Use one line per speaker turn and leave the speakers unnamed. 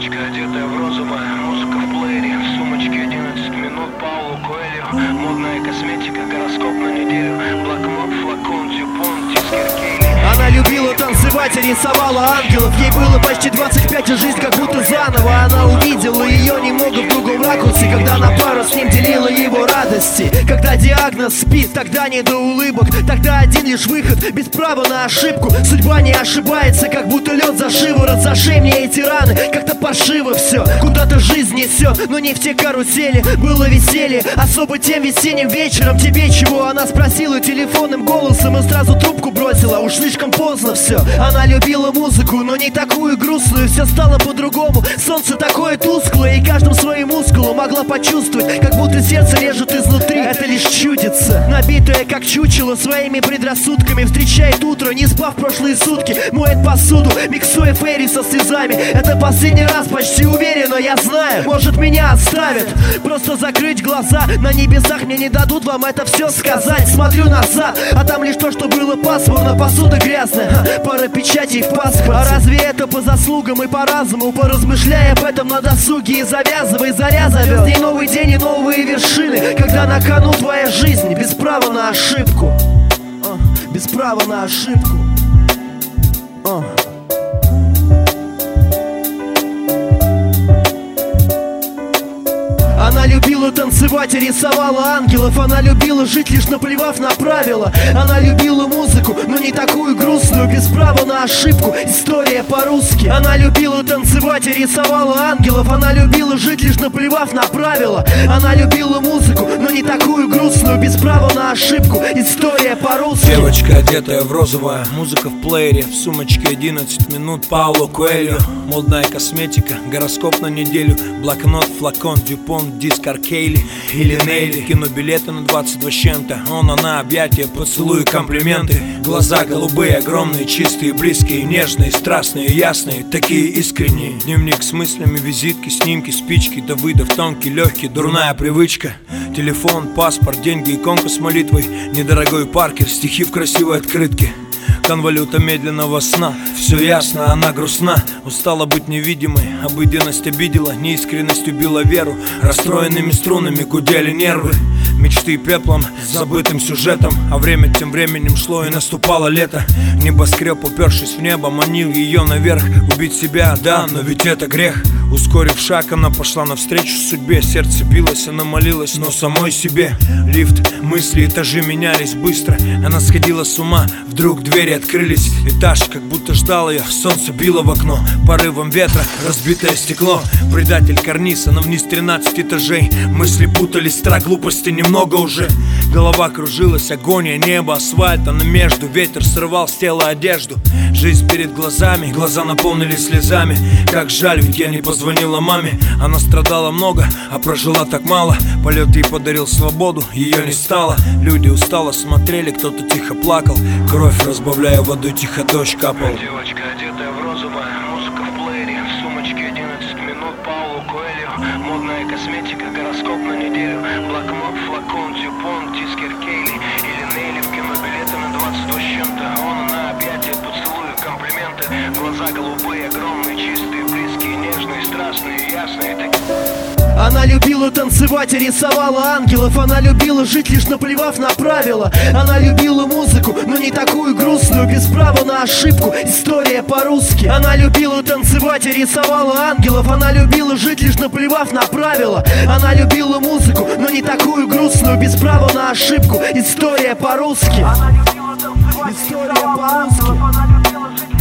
Девочка, одетая в розовое, музыка в плеере, в сумочке 11 минут Пауло Коэльо. Модная косметика, гороскоп на неделю, блокнот, флакон, дюпон, дискер Кейли.
Она любила танцевать и рисовала ангелов. Ей было почти 25, и жизнь как будто заново. Она увидела ее немного в другом ракурсе, когда на пару с ним делила его радости. Когда диагноз спит, тогда не до улыбок, тогда один лишь выход, без права на ошибку. Судьба не ошибается, как будто лед за шиворот. Зашей мне эти раны, как-то пошиво все. Куда-то жизнь несет, но не в те карусели. Было веселье, особо тем весенним вечером. Тебе чего? Она спросила телефонным голосом и сразу трубку бросила. Уж слишком поздно все. Она любила музыку, но не такую грустную. Все стало по-другому, солнце такое тусклое, и каждым своим мускулом могла почувствовать, как будто сердце режет изнутри. Это лишь чудится, набитая как чучело своими предрассудками. Встречает утро, не спав прошлые сутки. Моет посуду, миксуя фейри со слезами. Это последний раз, почти уверенно, я знаю. Может, меня оставят, просто закрыть глаза. На небесах мне не дадут вам это все сказать. Смотрю назад, а там лишь то, что было пасмурно. Посуда грязная, пара печатей в паспорте. А разве это по заслугам и по разуму? Поразмышляй об этом на досуге и завязывай, заря завез. День новый день и новые вершины, когда на кону твоя жизнь, без права на ошибку. Без права на ошибку. Она любила танцевать и рисовала ангелов. Она любила жить, лишь наплевав на правила. Она любила музыку, но не такую грустную, без права на ошибку. История по-русски. Она любила танцевать и рисовала ангелов. Она любила жить, лишь наплевав на правила. Она любила музыку, но не такую грустную, без права на ошибку. История по-русски.
Девочка, одетая в розовое, музыка в плеере, в сумочке 11 минут Пауло Коэльо. Модная косметика, гороскоп на неделю, блокнот, флакон, дюпон, дискер Кейли или Нейли. Кинобилеты на 22 с чем-то. Он, она, объятия, поцелуи, комплименты. Глаза голубые, огромные, чистые, близкие, нежные, страстные, ясные, такие искренние. Дневник с мыслями, визитки, снимки, спички, Давыдов, тонкий, легкий, дурная привычка. Телефон, паспорт, деньги, иконка с молитвой. Недорогой Паркер, стихи в красивой открытке. Конвалюта медленного сна. Все ясно, она грустна. Устала быть невидимой, обыденность обидела, неискренность убила веру. Расстроенными струнами гудели нервы. Мечты пеплом, забытым сюжетом. А время тем временем шло и наступало лето. Небоскреб, упершись в небо, манил ее наверх. Убить себя, да, но ведь это грех. Ускорив шаг, она пошла навстречу судьбе. Сердце билось, она молилась, но самой себе. Лифт, мысли, этажи менялись быстро. Она сходила с ума, вдруг двери открылись. Этаж, как будто ждал ее, солнце било в окно. Порывом ветра, разбитое стекло. Предатель карниз, она вниз 13 этажей. Мысли путались, страх, глупости немного уже. Голова кружилась, агония, небо, асфальт. Она между, ветер срывал с тела одежду. Жизнь перед глазами, глаза наполнились слезами. Как жаль, ведь я не позвонила маме. Она страдала много, а прожила так мало. Полет ей подарил свободу, ее не стало. Люди устало смотрели, кто-то тихо плакал. Кровь разбавляя водой, тихо дождь капал.
Девочка, одетая в розовое, музыка в плеере, в сумочке 11 минут Пауло Коэльо. Модная косметика, гороскоп на неделю, блокнот, флакон, дюпон, дискер Кейли или Нейли. В кинобилеты на 22 с чем-то. Он, она, объятия, поцелуи, комплименты. Глаза голубые, огромные, чистые, близкие, нежные, страстные, ясные, такие.
Она любила танцевать и рисовала ангелов. Она любила жить, лишь наплевав на правила. Она любила музыку, но не такую грустную, без права на ошибку. История по-русски. Она любила танцевать и рисовала ангелов. Она любила жить, лишь наплевав на правила. Она любила музыку, но не такую грустную, без права на ошибку. История по-русски.
Она любила танцевать,
История по-русски.
она любила жить.